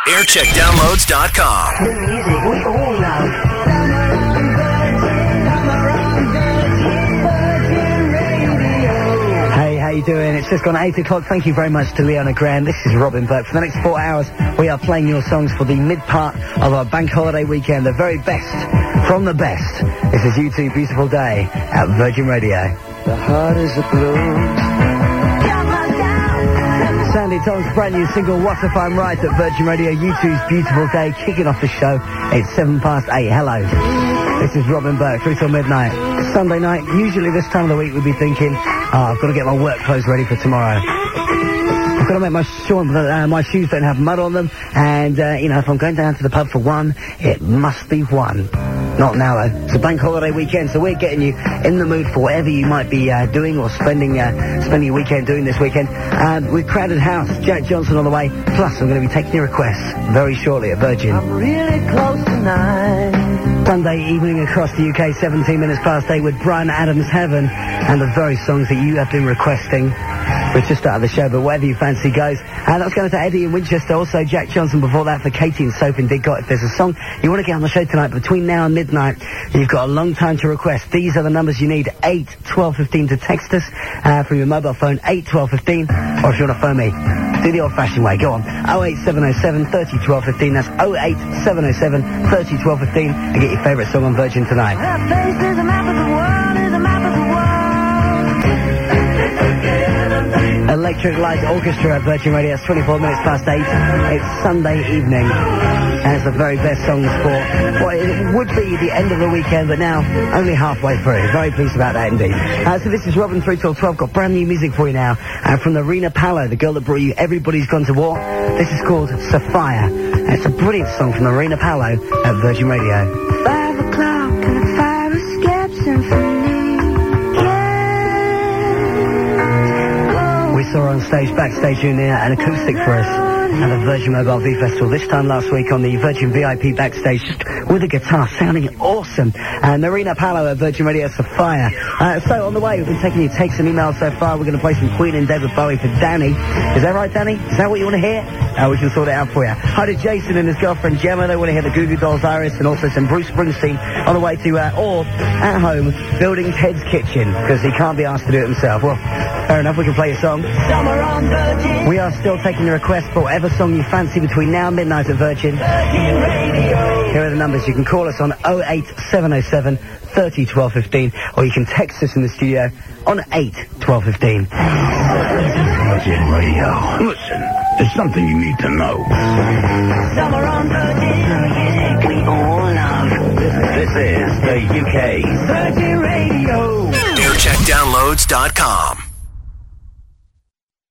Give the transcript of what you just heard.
Aircheckdownloads.com. The music we all love. Hey, how you doing? It's just gone 8 o'clock. Thank you very much to Leona Graham. This is Robin Burke. For the next 4 hours, we are playing your songs for the mid-part of our bank holiday weekend. The very best from the best. This is U2 Beautiful Day at Virgin Radio. The heart is a blue. Sandy Tom's brand new single, What If I'm Right, at Virgin Radio. U2's Beautiful Day, kicking off the show. It's 8:07. Hello. This is Robin Burke, through till midnight. Sunday night, usually this time of the week we'd be thinking, I've got to get my work clothes ready for tomorrow. I've got to make sure that my shoes don't have mud on them, and, if I'm going down to the pub for one, it must be one. Not now, though. It's a bank holiday weekend, so we're getting you in the mood for whatever you might be doing or spending your weekend doing this weekend. With Crowded House, Jack Johnson on the way. Plus, I'm going to be taking your requests very shortly at Virgin. I'm really close tonight. Sunday evening across the UK, 17 minutes past 8, with Bryan Adams' Heaven, and the very songs that you have been requesting. We've just started the show, but whatever you fancy goes. And that's going to Eddie in Winchester, also Jack Johnson before that for Katie and Soap in Didcot. If there's a song you want to get on the show tonight between now and midnight, you've got a long time to request. These are the numbers you need: 8 12 15 to text us from your mobile phone, 8 12 15, or if you want to phone me, do the old-fashioned way. Go on, 08707 30 12 15. That's 08707 30 12 15, and get your favourite song on Virgin tonight. Her face is a map of the world, is a map of the world. Electric Light Orchestra at Virgin Radio. It's 24 minutes past 8. It's Sunday evening, and it's the very best songs for what it would be the end of the weekend, but now only halfway through. Very pleased about that indeed. So this is Robin through till 12. Got brand new music for you now, from the Rena Palo, the girl that brought you Everybody's Gone to War. This is called Sapphire, and it's a brilliant song from the Rena Palo at Virgin Radio. 5 o'clock and the fire escape symphony. We saw her on stage, backstage doing an acoustic for us at the Virgin Mobile V Festival. This time last week on the Virgin VIP backstage, just with a guitar, sounding awesome. And Marina Palo at Virgin Radio, Sapphire. So on the way, we've been taking your takes and emails so far. We're going to play some Queen and David Bowie for Danny. Is that right, Danny? Is that what you want to hear? We can sort it out for you. Hi to Jason and his girlfriend Gemma. They want to hear the Goo Goo Dolls Iris, and also some Bruce Springsteen on the way to, or at home, building Ted's kitchen, because he can't be asked to do it himself. Well, fair enough, we can play a song. We are still taking the request for whatever song you fancy between now and midnight at Virgin. Here are the numbers. You can call us on 08707 30 12 15, or you can text us in the studio on 8 12 15. Virgin Radio. Listen, there's something you need to know. Summer on Virgin, we all love. This is the UK's Virgin Radio. Aircheckdownloads.com.